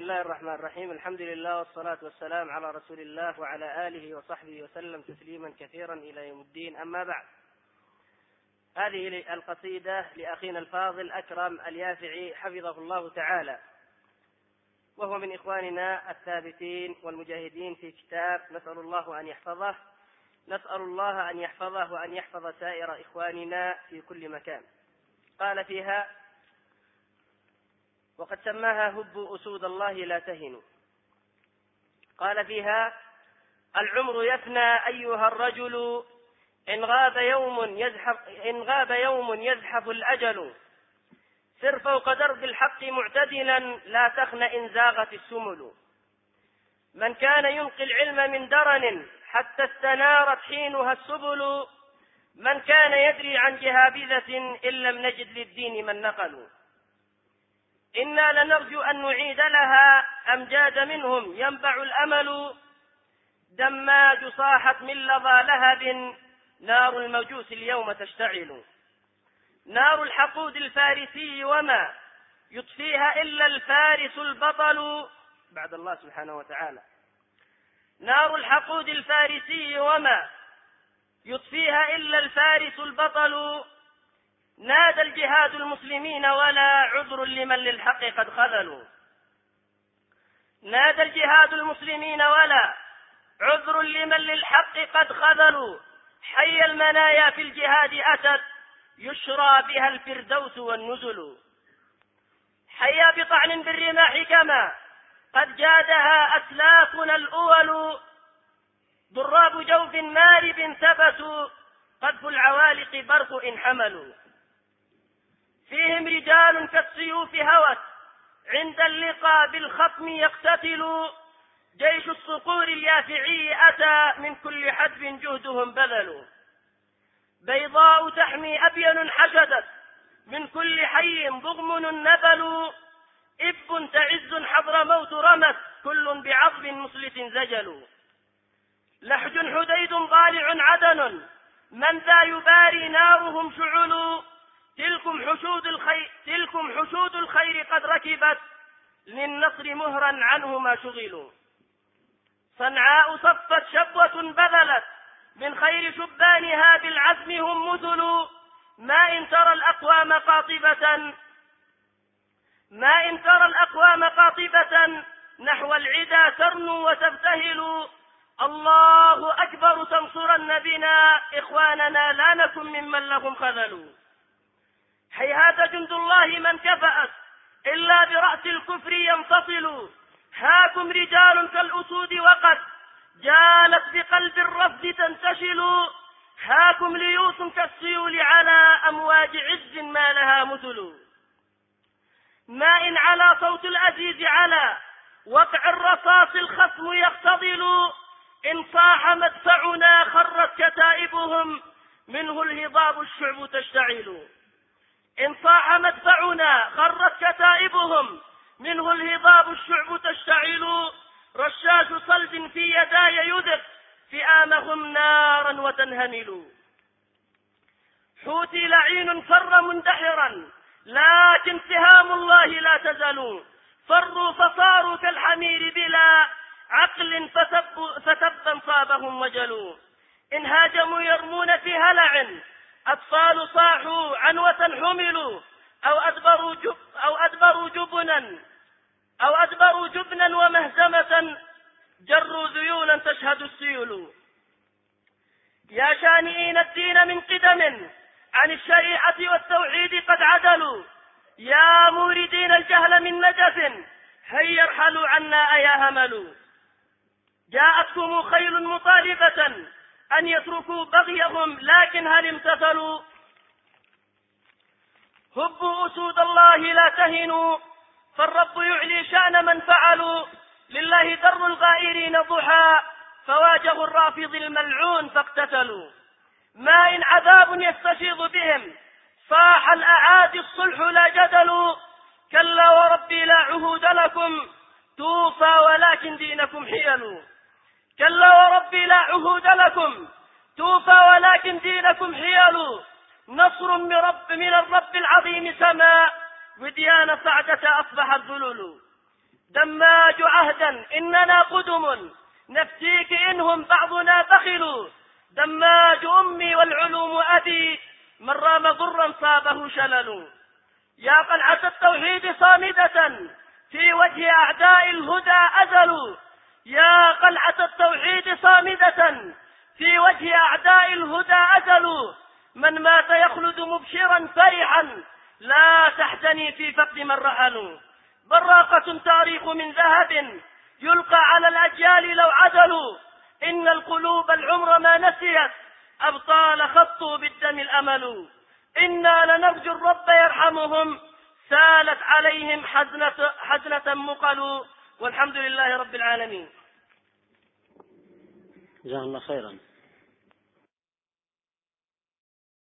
الله الرحمن الرحيم. الحمد لله والصلاة والسلام على رسول الله وعلى آله وصحبه وسلم تسليما كثيرا إلى يوم الدين. أما بعد، هذه القصيدة لأخينا الفاضل أكرم اليافعي حفظه الله تعالى، وهو من إخواننا الثابتين والمجاهدين في كتاب نسأل الله أن يحفظه. نسأل الله أن يحفظه وأن يحفظ سائر إخواننا في كل مكان. قال فيها: وقد سماها هب أسود الله لا تهنوا. قال فيها: العمر يفنى أيها الرجل، إن غاب يوم يزحف الأجل. سر فوق درب الحق معتدلا، لا تخن إن زاغت السمل. من كان ينقي العلم من درن، حتى استنارت حينها السبل. من كان يدري عن جهابذة، إن لم نجد للدين من نقل. إنا لنرجو أن نعيد لها أمجاد منهم ينبع الأمل. دماج صاحت من لظى لهب، نار الموجوس اليوم تشتعل. نار الحقود الفارسي وما يطفيها إلا الفارس البطل. بعد الله سبحانه وتعالى: نار الحقود الفارسي وما يطفيها إلا الفارس البطل. نادى الجهاد المسلمين ولا عذر لمن للحق قد خذلوا. نادى الجهاد المسلمين ولا عذر لمن للحق قد خذلوا. حي المنايا في الجهاد أتت، يشرى بها الفردوس والنزل. حيا بطعن بالرماح كما قد جادها أسلافنا الأول. ضراب جوف مارب ثبتوا، قذف العوالق برق إن حملوا. فيهم رجال كالسيوف هوت، عند اللقاء بالخصم يقتتل. جيش الصقور اليافعي أتى، من كل حدب جهدهم بذلوا. بيضاء تحمي أبين حشدت، من كل حي ضغمن نبل. إب تعز حضر موت رمت، كل بعظم مسلس زجل. لحج حديد ضالع عدن، من ذا يباري نارهم شعل. تلكم حشود الخير قد ركبت، للنصر مهرا عنه ما شغلوا. صنعاء صفت شبوة بذلت، من خير شبانها بالعزم هم مثل. ما إن ترى الأقوام قاطبة، نحو العدا ترنو وتبتهل. الله أكبر تنصرن بنا، إخواننا لا نكن ممن لهم خذلوا. هيهات جند الله من كفأت، إلا برأس الكفر ينفصل. هاكم رجال كالأسود وقد جالت بقلب الرفض تنتشل. هاكم ليوث كالسيول على أمواج عز ما لها مثل. ما إن على صوت الأزيز على وقع الرصاص الخصم يختضل. إن صاح مدفعنا خرت كتائبهم، منه الهضاب الشعب تشتعل. إن صاح مدفعنا خرت كتائبهم، منه الهضاب الشعب تشتعل. رشاش صلب في يداي يذق، فئامهم نارا وتنهمل. حوتي لعين فر مندحرا، لكن سهام الله لا تزال. فروا فصاروا كالحمير بلا عقل، فتبا صابهم وجلوا. إن هاجموا يرمون في هلع، أطفال صاحوا عنوة حملوا. أو أدبروا جبنا ومهزمة، جروا ذيولا تشهد السيول. يا شانئين الدين من قدم، عن الشريعة والتوحيد قد عدلوا. يا موردين الجهل من نجف، هيا ارحلوا عنا أيا هملوا. جاءتكم خيل مطالبة، أن يتركوا بغيهم، لكن هل امتثلوا. هبوا أسود الله لا تهنوا، فالرب يعلي شأن من فعلوا. لله در الغائرين ضحى، فواجهوا الرافض الملعون فاقتتلوا. ما إن عذاب يستشيض بهم، صاح الأعادي الصلح لا جدل. كلا وربي لا عهود لكم، توفى ولكن دينكم حيل. كلا وربي لا عهود لكم، توفى ولكن دينكم حيل. نصر من الرب العظيم سما، وديان صعدة أصبحت ذلول. دماج دماج عهدا إننا قدم نفتيك إنهم بعضنا بخلوا دماج أمي والعلوم أبي من رام ضرا صابه شلل يا قلعة التوحيد صامدة في وجه أعداء الهدى أزلوا يا قلعة التوحيد صامدة في وجه أعداء الهدى أزلوا من مات يخلد مبشرا فرحا لا تحزني في فقد من رحلوا براقة تاريخ من ذهب يلقى على الأجيال لو عدلوا إن القلوب العمر ما نسيت أبطال خطوا بالدم الأمل إنا لنرجو الرب يرحمهم سالت عليهم حزنة مقل والحمد لله رب العالمين. جزاه الله خيرا.